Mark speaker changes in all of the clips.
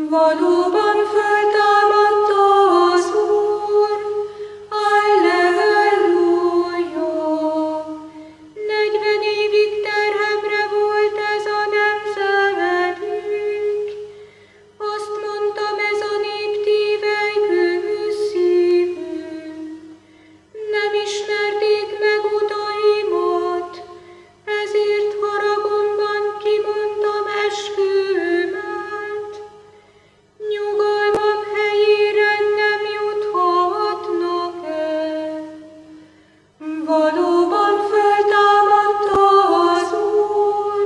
Speaker 1: Valóban föltámadta az Úr, Alleluja! 40 évig terhemre volt ez a nemzedék. Azt mondtam, ez a nép tívely kőszívű. Nem ismerték meg utaimat, ezért haragomban kimondtam esküvőmet. Nyugalmam helyére nem juthatnak el. Valóban föltámadta az Úr,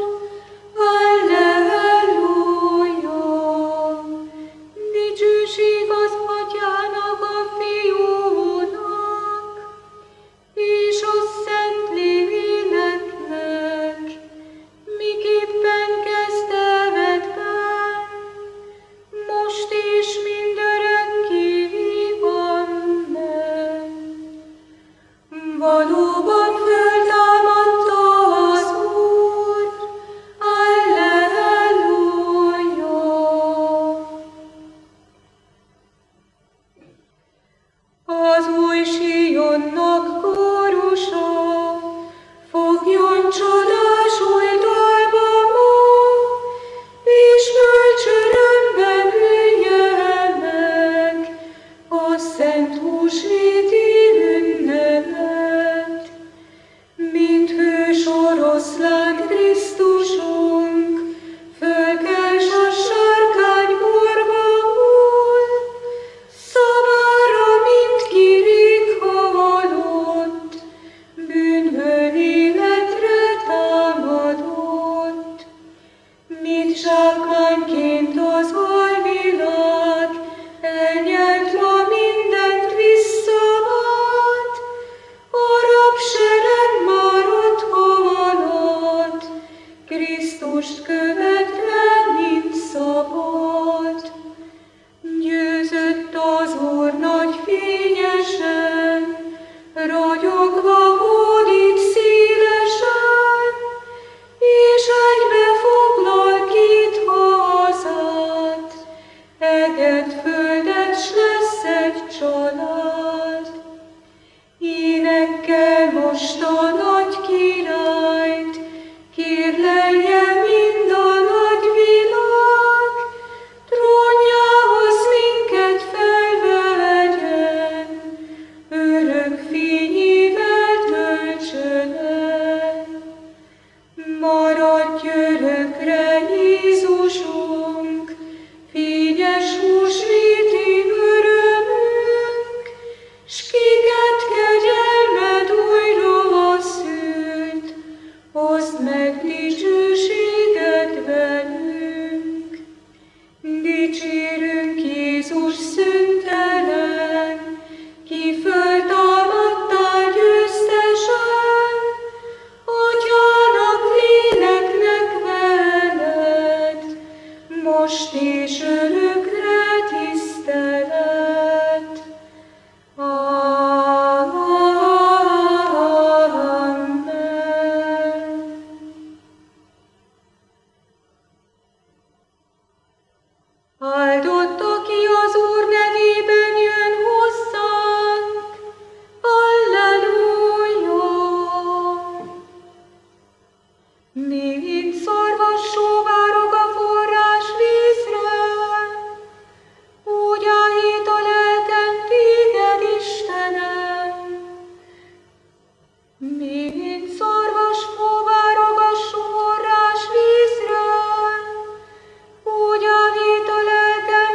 Speaker 1: Alleluja! Dicsőség az Atyának, a Fiúnak, és a Szentléleknek, miképpen kezdetben, most és mindörökké. Amen. Valóban föltámadta az Úr, Alleluja! Az új Sionnak kórusa fogjon csodás új dalba ma, és bölcs örömben ülje meg a szent húsvéti ünnepet. Mint hős oroszlán Krisztusunk, fölkels a sárkányborból, szavára, mint kirik halott, bűnből életre támadott. Mint zsákmányként az alvilág elnyelt ma mindent visszaad, a rabsereg már ott halad, Krisztust követve mint szabad. Győzött az Úr nagy fényesen, ragyogva hódít szélesen, és egybe foglal két hazát, eget, földet, s lesz egy család. Énekkel most a nagy királyt, kérlelje mind a nagy világ, trónjához minket felvegyen, örök fényével töltsön el. Maradj örökre, Jézusunk, fényes húsvéti örömünk, s kiket kegyelmed újra szült, hozd meg dicsőséget velünk. Dicsérünk Jézus szüntelen, ki föltámadtál győztesen, Atyának, Léleknek veled, most és örökre tisztelet. Amen. Áldott, aki az Úr nevében jön hozzánk. Alleluja! Mint szarvassó várok a forrás vízre, úgy áhít a lelkem téged, Istenem. Mint szarvassó várok a forrás vízre, úgy áhít a lelkem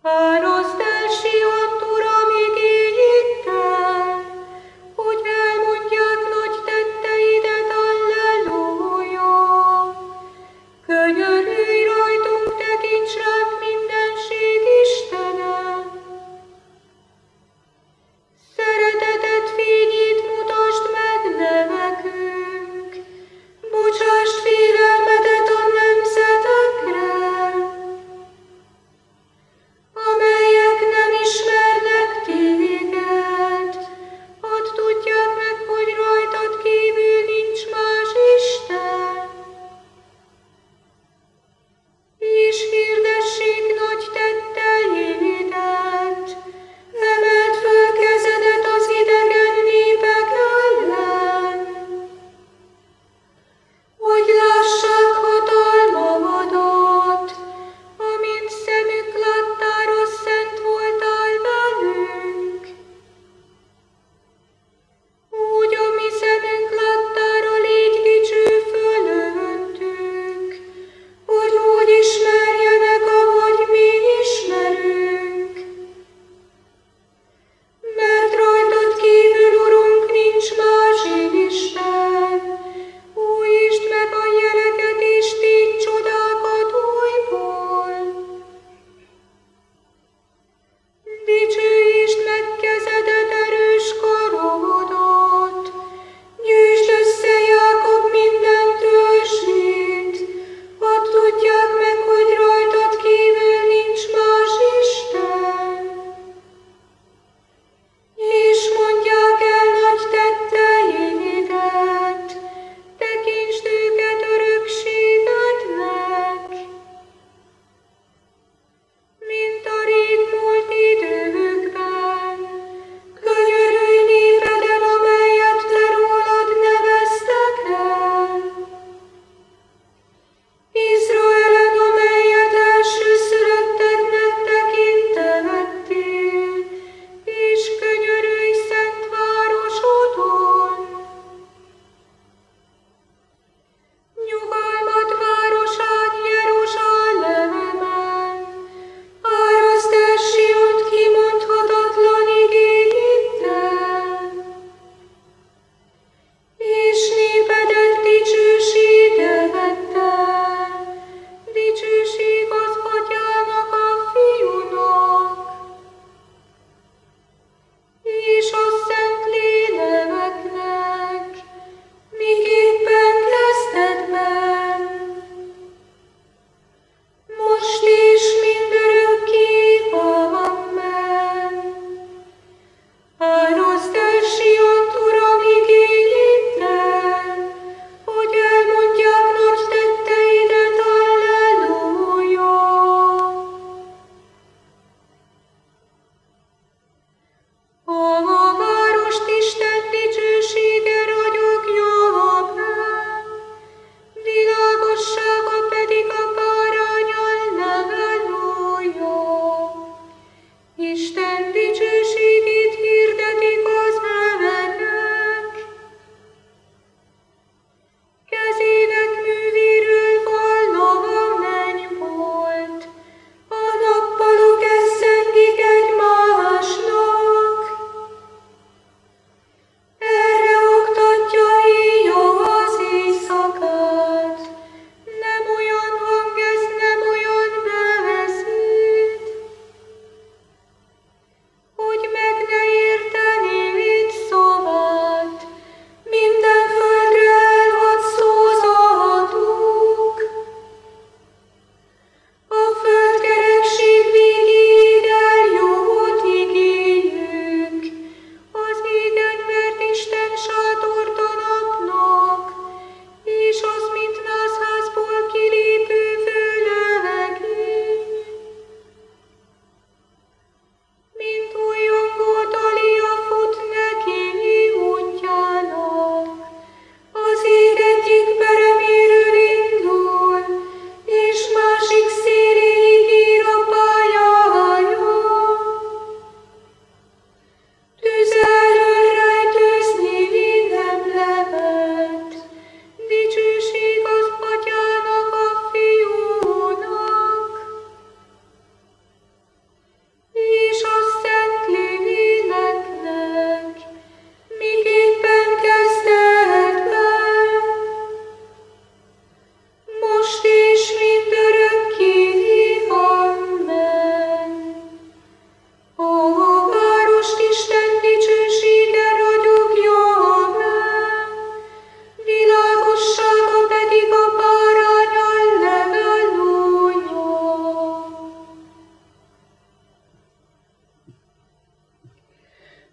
Speaker 1: Áraszd el Sion, Uram, igényiddel, hogy elmondják nagy tetteidet, Alleluja. Könyörülj rajtunk, tekints ránk, mindenség Istene. Szereteted fényét mutasd meg nevekünk, bocsásd félelmedet a nemzetekre, amely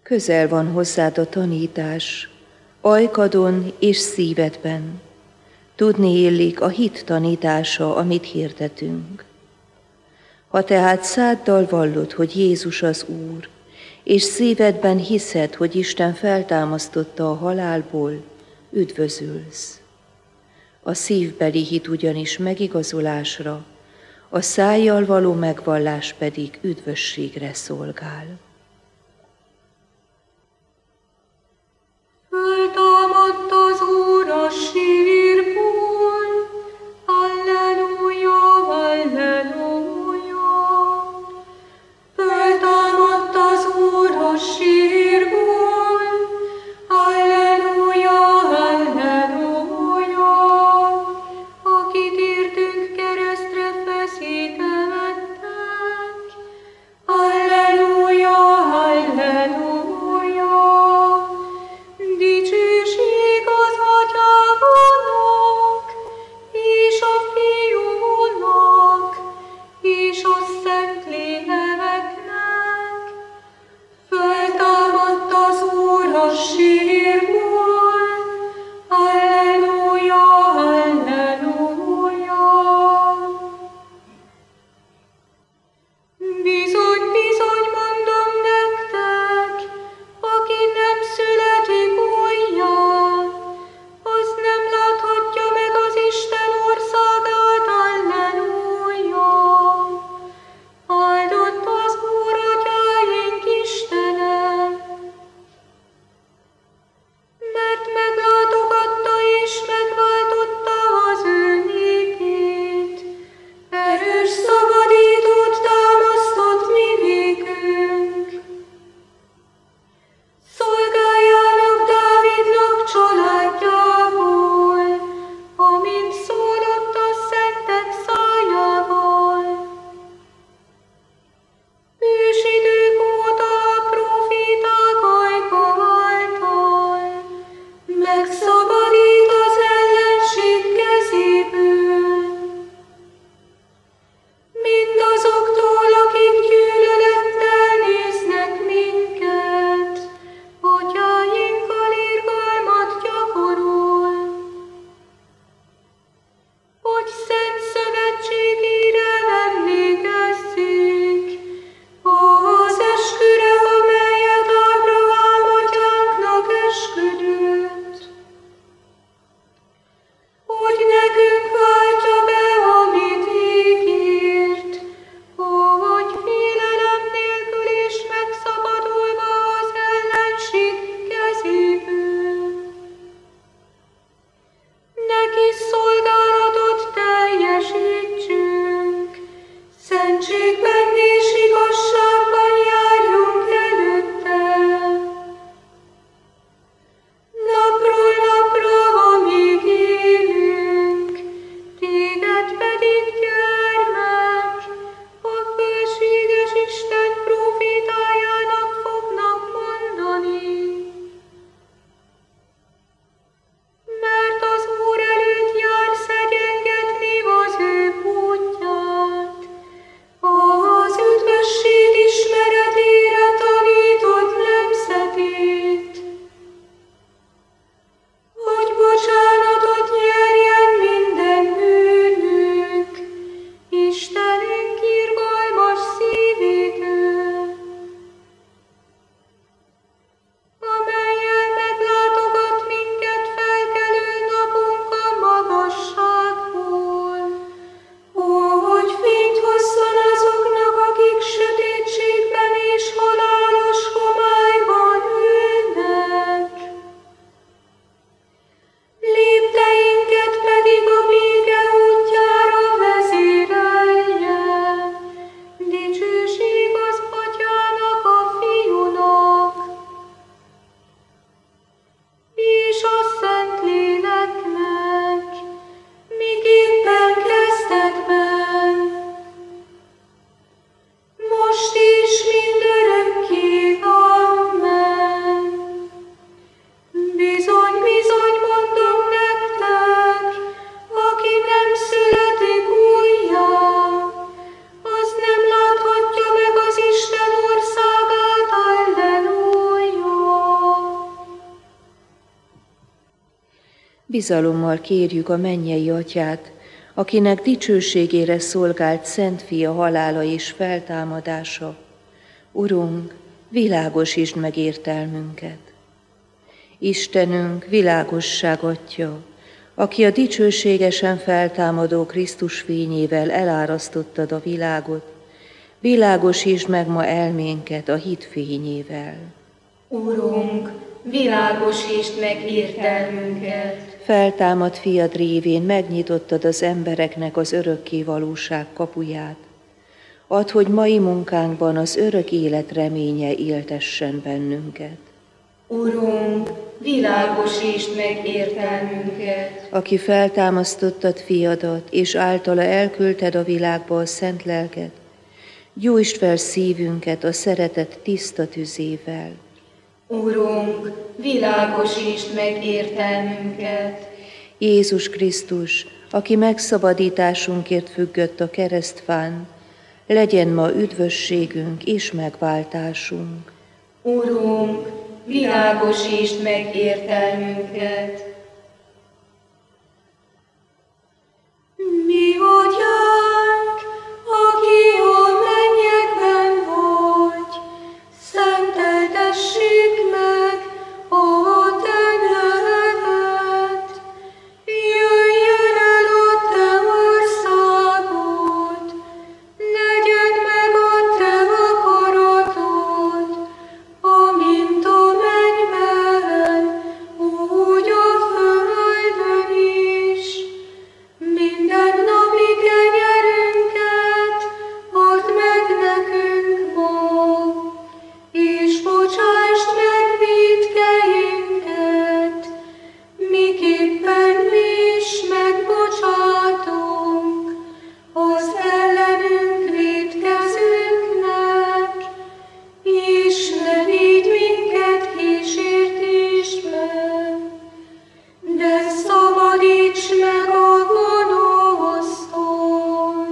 Speaker 2: Közel van hozzád a tanítás, ajkadon és szívedben. Tudni illik a hit tanítása, amit hirdetünk. Ha tehát száddal vallod, hogy Jézus az Úr, és szívedben hiszed, hogy Isten feltámasztotta a halálból, üdvözülsz. A szívbeli hit ugyanis megigazolásra, a szájjal való megvallás pedig üdvösségre szolgál.
Speaker 1: Föltámadt az Úr a sírból, halleluja, halleluja. Föltámadt az Úr a sírból, halleluja, halleluja. Akit értünk keresztre feszítettek, halleluja, halleluja. Dicsőség az Atyának, és a Fiúnak, és a Szentléleknek. Föltámadt az Úr a sírból, halleluja, halleluja. Bizony, bizony mondom nektek, aki nem születik újjá, az nem láthatja meg az Isten országát, halleluja. Áldott az Úr atyáink Istene, mert meglátogatta és megváltotta az ő népét. Erős szabadítót támasztott mi végünk. Szolgáljának Dávidnak családjából, amint szólott a szentek szájával. Ősidők óta a próféták ajka által megszabadít az ellenség kezéből. Mindazoktól, akik gyűlölettel néznek minket, atyáinkkal irgalmat gyakorol, hogy szent szövetségére emlékezzék, az esküre, amelyet Ábrahám atyánknak esküdött, hogy nekünk váltja be, amit ígért, hogy félelem nélkül és megszabadulva az ellenség kezéből. Neki szolgálatot teljesítsünk, szentségben és igazságban járjunk előtte. Napról napra, amíg élünk, téged pedig, gyermek, a fölséges Isten prófétájának fognak mondani. Mert az Úr előtt jár szegyengetni az ő útját, az
Speaker 2: Bizalommal kérjük a mennyei Atyát, akinek dicsőségére szolgált Szent Fia halála és feltámadása. Urunk, világosítsd meg értelmünket. Istenünk, világosság Atya, aki a dicsőségesen feltámadó Krisztus fényével elárasztottad a világot, világosítsd meg ma elménket a hit fényével.
Speaker 1: Urunk, világosítsd meg értelmünket.
Speaker 2: Feltámadt fiad révén megnyitottad az embereknek az örökké valóság kapuját. Add, hogy mai munkánkban az örök élet reménye éltessen bennünket.
Speaker 1: Urunk, világosítsd meg értelmünket.
Speaker 2: Aki feltámasztottad fiadat, és általa elküldted a világba a szent lelket, gyújtsd fel szívünket a szeretet tiszta tüzével.
Speaker 1: Urunk, világosítsd meg értelmünket.
Speaker 2: Jézus Krisztus, aki megszabadításunkért függött a keresztfán, legyen ma üdvösségünk és megváltásunk.
Speaker 1: Urunk, világosítsd meg értelmünket. Mi Atyánk, aki a mennyekben vagy, szenteltessék meg a te neved. Jöjjön el a te országod, legyen meg a te akaratod, amint a mennyben, úgy a földön is. Minden napi kenyerünket add meg nekünk ma, és bocsásd meg vétkeinket, miképpen mi is megbocsátunk az ellenünk vétkezőknek, és ne vigy minket kísértésbe, de szabadíts meg a gonosztól.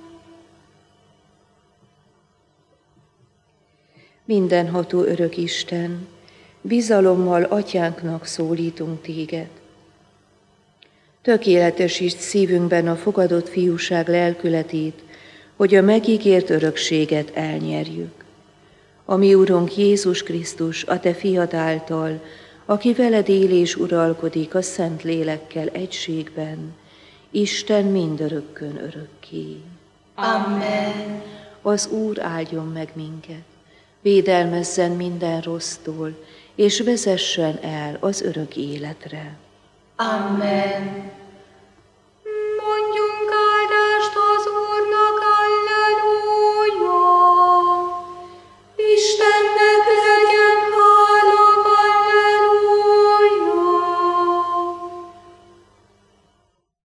Speaker 2: Mindenható örök Isten, bizalommal Atyánknak szólítunk téged. Tökéletesítsd szívünkben a fogadott fiúság lelkületét, hogy a megígért örökséget elnyerjük. A mi Urunk Jézus Krisztus, a te fiad által, aki veled él és uralkodik a Szent Lélekkel egységben, Isten mindörökkön örökké.
Speaker 1: Amen.
Speaker 2: Az Úr áldjon meg minket, védelmezzen minden rossztól, és vezessen el az örök életre.
Speaker 1: Amen.